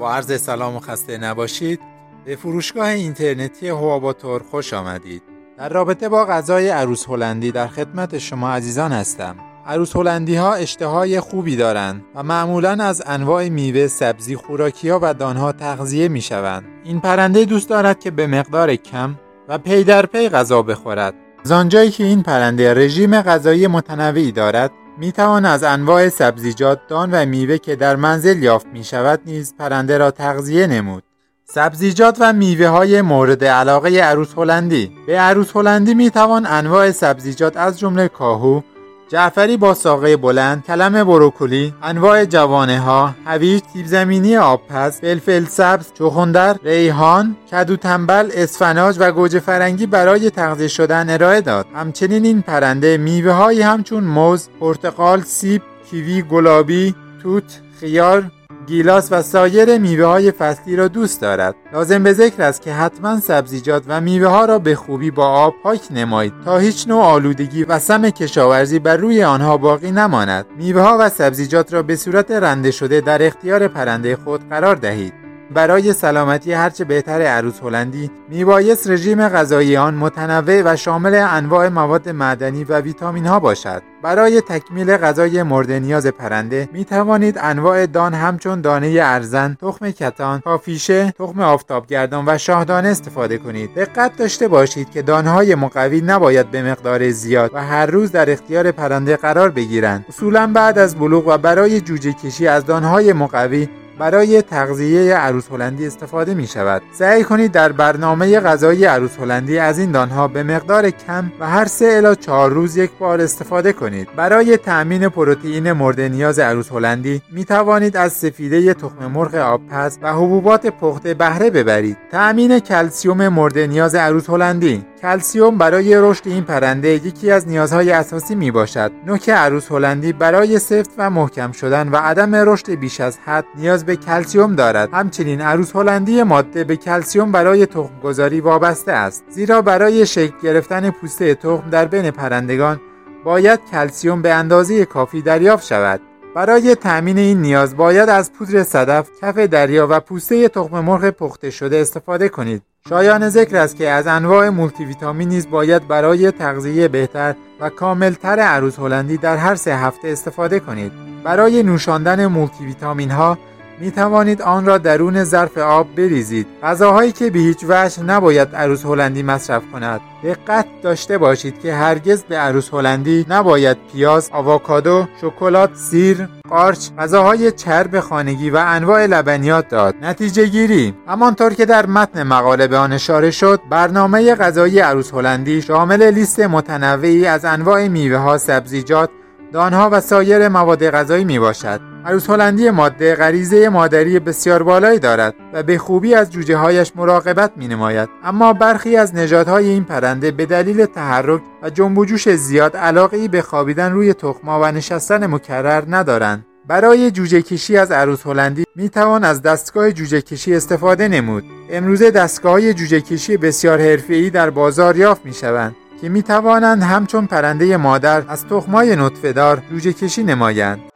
با عرض سلام و خسته نباشید. به فروشگاه اینترنتی هواباتور خوش آمدید. در رابطه با غذای عروس هلندی در خدمت شما عزیزان هستم. عروس هلندی ها اشتهای خوبی دارند و معمولاً از انواع میوه، سبزی، خوراکی‌ها و دانها تغذیه می‌شوند. این پرنده دوست دارد که به مقدار کم و پی در پی غذا بخورد. از آنجایی که این پرنده رژیم غذایی متنوعی دارد، میتوان از انواع سبزیجات، دان و میوه که در منزل یافت میشود نیز پرنده را تغذیه نمود. سبزیجات و میوه های مورد علاقه عروس هلندی. به عروس هلندی میتوان انواع سبزیجات از جمله کاهو، جعفری با ساقه بلند، کلم بروکلی، انواع جوانه ها، هویج، سیب زمینی آبپز، فلفل سبز، چغندر، ریحان، کدو تنبل، اسفناج و گوجه فرنگی برای تغذیه شدن ارائه داد. همچنین این پرنده میوه هایی همچون موز، پرتقال، سیب، کیوی، گلابی، توت، خیار، گیلاس و سایر میوه های فصلی را دوست دارد. لازم به ذکر است که حتما سبزیجات و میوه ها را به خوبی با آب پاک نمایید تا هیچ نوع آلودگی و سم کشاورزی بر روی آنها باقی نماند. میوه ها و سبزیجات را به صورت رنده شده در اختیار پرنده خود قرار دهید. برای سلامتی هرچه بهتر عروس هلندی میبایست رژیم غذایی آن متنوع و شامل انواع مواد معدنی و ویتامین ها باشد. برای تکمیل غذای مورد نیاز پرنده می توانید انواع دان همچون دانه ارزن، تخم کتان، کافیشه، تخم آفتابگردان و شاهدانه استفاده کنید. دقت داشته باشید که دانه‌های مقوی نباید به مقدار زیاد و هر روز در اختیار پرنده قرار بگیرند. اصولاً بعد از بلوغ و برای جوجه کشی از دانه‌های مقوی برای تغذیه عروس هلندی استفاده می شود. سعی کنید در برنامه غذایی عروس هلندی از این دانها به مقدار کم و هر 3 الی 4 روز یک بار استفاده کنید. برای تأمین پروتئین مورد نیاز عروس هلندی می توانید از سفیده تخم مرغ آبپز و حبوبات پخته بهره ببرید. تأمین کلسیم مورد نیاز عروس هلندی. کلسیم برای رشد این پرنده یکی از نیازهای اساسی می باشد. نوک عروس هلندی برای سفت و محکم شدن و عدم رشد بیش از حد نیاز به کلسیم دارد. همچنین عروس هلندی ماده به کلسیم برای تخم گذاری وابسته است، زیرا برای شکل گرفتن پوسته تخم در بین پرندگان باید کلسیم به اندازه کافی دریافت شود. برای تأمین این نیاز باید از پودر صدف، کف دریا و پوسته تخم مرغ پخته شده استفاده کنید. شایان ذکر است که از انواع مولتی ویتامین نیز باید برای تغذیه بهتر و کاملتر عروس هلندی در هر 3 هفته استفاده کنید. برای نوشاندن مولتی ویتامین ها می توانید آن را درون ظرف آب بریزید. غذاهایی که به هیچ وجه نباید عروس هلندی مصرف کند. دقت داشته باشید که هرگز به عروس هلندی نباید پیاز، آووکادو، شکلات، سیر، قارچ، غذاهای چرب خانگی و انواع لبنیات داد. نتیجه گیری: همانطور که در متن مقاله به آن اشاره شد، برنامه غذایی عروس هلندی شامل لیست متنوعی از انواع میوه ها، سبزیجات، دانها و سایر مواد غذایی می باشد. عروس هلندی ماده غریزه مادری بسیار بالایی دارد و به خوبی از جوجه هایش مراقبت می نماید. اما برخی از نژادهای این پرنده به دلیل تحرک و جنب و جوش زیاد علاقه‌ای به خوابیدن روی تخم‌ها و نشستن مکرر ندارند. برای جوجه کشی از عروس هلندی می توان از دستگاه جوجه کشی استفاده نمود. امروزه دستگاه‌های جوجه کشی بسیار حرفه‌ای در بازار یافت می شوند که می توانند همچون پرنده مادر از تخم‌های نطفه‌دار جوجه کشی نمایند.